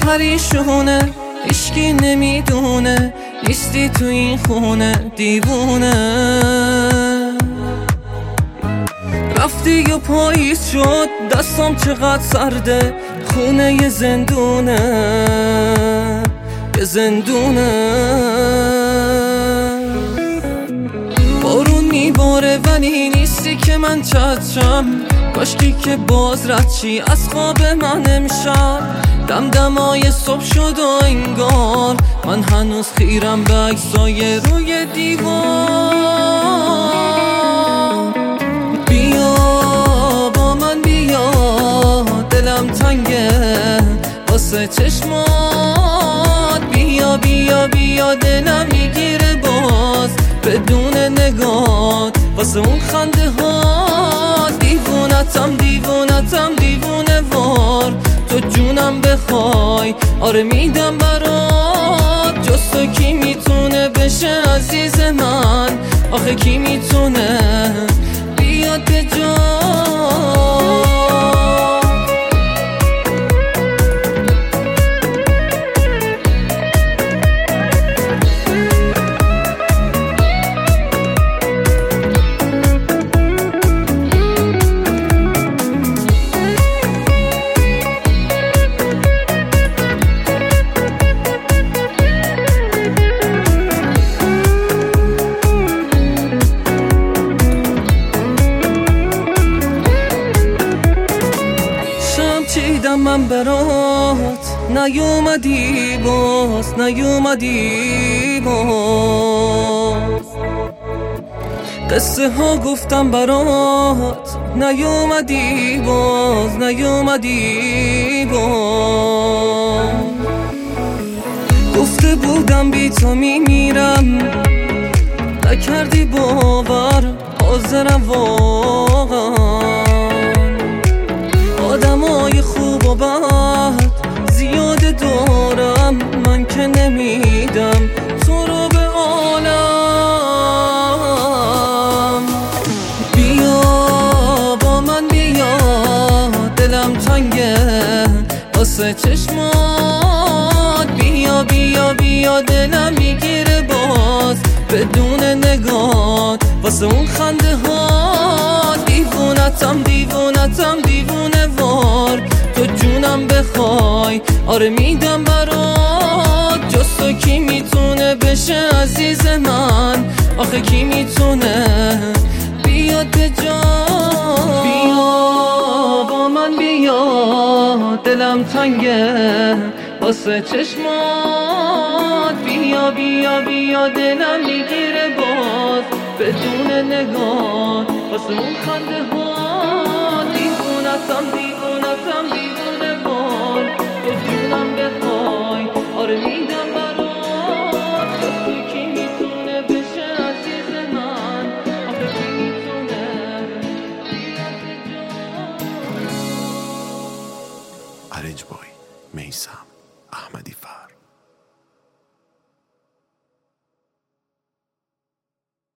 پریشونه، هیچکی نمیدونه نیستی تو این خونه، دیوونه. رفتی و پاییز شد، دستام چقدر سرده، خونه یه زندونه، یه زندونه. بارون میباره ولی نیستی که من چترم، کاشکی که باز رد چی از خواب من امشب. دمدمای صبح شد و انگار من هنوز خیرم به عکسای روی دیوار. بیا با من بیا، دلم تنگه واسه چشمات. بیا بیا بیا دلم میگیره باز بدون نگات، واسه اون خنده ها. دیوونتم دیوونتم دیوونه وار، تو جونم بخوای آره میدم برات. جز تو کی میتونه بشه عزیز من، آخه کی میتونه بیاد به جا. چیدم من برات، نیومدی باز، نیومدی باز. قصه ها گفتم برات، نیومدی باز، نیومدی باز. گفته بودم بی تو میمیرم، نکردی باور، حاضرم واقعا. آدمای خوب و بد زیاده دارم، من که نمیدم تو رو به عالم. بیا با من بیا، دلم تنگه واسه چشمات. بیا بیا بیا دلم میگیره باز بدون نگات، واسه اون خنده ها. دیوونتم دیوونتم دیوونه وار، تو جونم بخوای آره میدم برات. جز تو کی میتونه بشه عزیز من، آخه کی میتونه بیاد به جا. بیا با من بیا، دلم تنگه واسه چشمات. بیا بیا بیا دلم میگیره باز بدون نگاه، واسه اون خنده ها. دیوونتم دیوونتم دیوونه وار، تو جونم بخوای آره میدم.